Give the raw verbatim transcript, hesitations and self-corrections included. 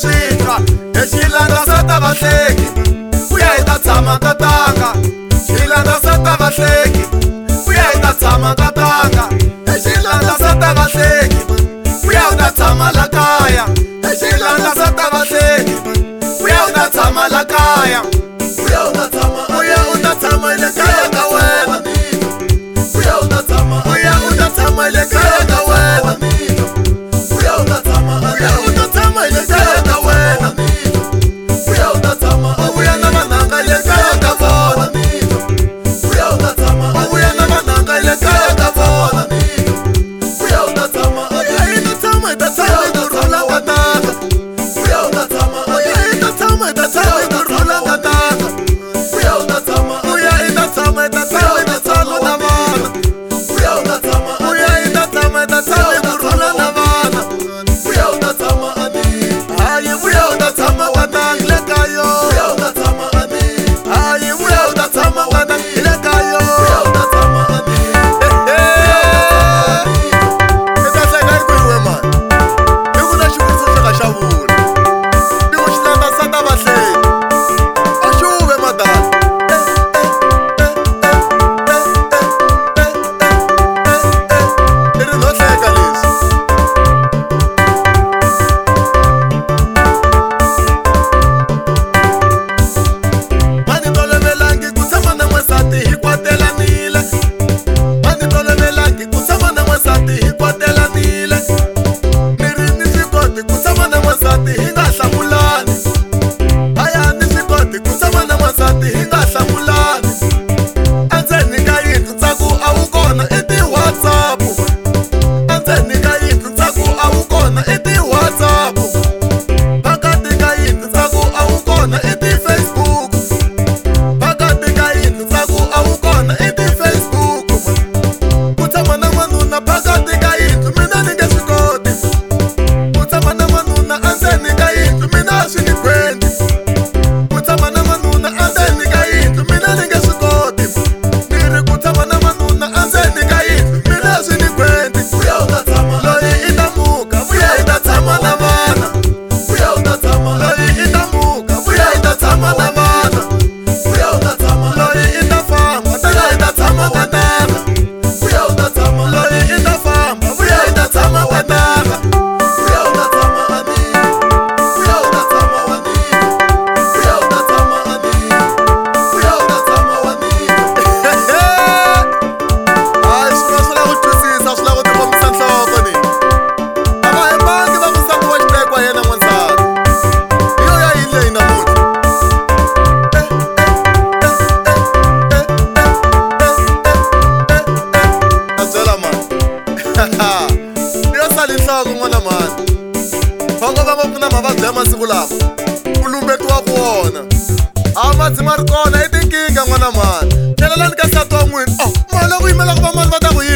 switwa exilanda sa ta vahleki ku ya hi ta tshama katanga xilanda sa ta vahleki ku ya hi ta tshama katanga exilanda sa ta vahleki ku ya u ta tshama la kaya exilanda sa ta vahleki ku ya u ta tshama la kaya ku ya u ta tshama ku ya u ta tshama le kaya ka wena ku ya u ta tshama ku ya u ta tshama le kaya ka wena ku ya u ta tshama ku ya u ta tshama le kaya ka wena ku ya u ta tshama ku ya na vananga le kaya ka vona ku ya u ta tshama ku ya na vananga le kaya ka vona ku ya u ta tshama ku ya i ta tshama i ta tshama i ta rhula katanga ku ya u ta tshama ku ya i ta tshama i ta tshama i ta rhula katanga ku ya u ta tshama ku ya i ta tshama i ta tshama i ta tshama na vana ku ya u ta tshama ku ya i ta tshama i ta tshama i ta rhula na vana ku ya u ta tshama ani hayi ku ya u ta tshama katanga le kayo ku ya u ta tshama ani hayi ku ya u ta tshama katanga le kayo ku ya u ta tshama ani i ta hleka yi ku iwe mani i ku na xivuriso xa ka xa vula i ku xilanda sa ta vahleki a xuve madala i ri no hleka leswi a ni tolovelangi ku tshama na n'wansati hi kwatelanile a ni tolovelangi ku tshama na n'wansati hi kwatelanile ni ri ni swi koti ku tshama na n'wansati hi nga hlamulani aya ni swi koti ku tshama na n'wansati hi nga hlamulani endzeni ka yindlu ntsako a wu kona i ti-whatsapp endzeni ka yindlu ntsako a wu kona i ti-whatsapp phakati ka yindlu ntsako a wu kona i ti-facebook phakati ka yindlu ntsako a wu kona i ti-facebook ku tshama na n'wanuna phakati ka yindlu mina ni nge swi koti ku tshama na n'wanuna endzeni ka yindlu mina a swi ni gwendi ku tshama na n'wanuna endzeni ka yindlu mina ni nge swi koti ni ri ku tshama na n'wanuna endzeni ka yindlu mina a swi ni gwendi ku ya u ta tshama loyi i ta muka ku ya i ta tshama na vana ku ya u ta tshama loyi i ta muka ku ya i ta tshama na vana ku ya u ta tshama loyi i ta famba ta ya i ta tshama katanga ku ya u ta tshama loyi i ta famba ku ya i ta tshama katanga ku ya u ta tshama ani ku ya u ta tshama wani ku ya u ta tshama ani ku ya u ta tshama wani hayi swilo swi lava ku twisisa swi lava ku tifambisa nhloko ni a va hembangi va ku nsati wa xiteko wa yena n'wansati hi yo ya yini leyi namuntlha a byela mani ni yo sali nhloko n'wana mani vango va ngopfu na mavabyi ya masiku lawa ku lumbetiwa ku wona a madzi ma ri kona i tinkingha n'wana mani tlhelelani ka nsati wa n'wina o mali ya ku yimela ku va mali va ta ku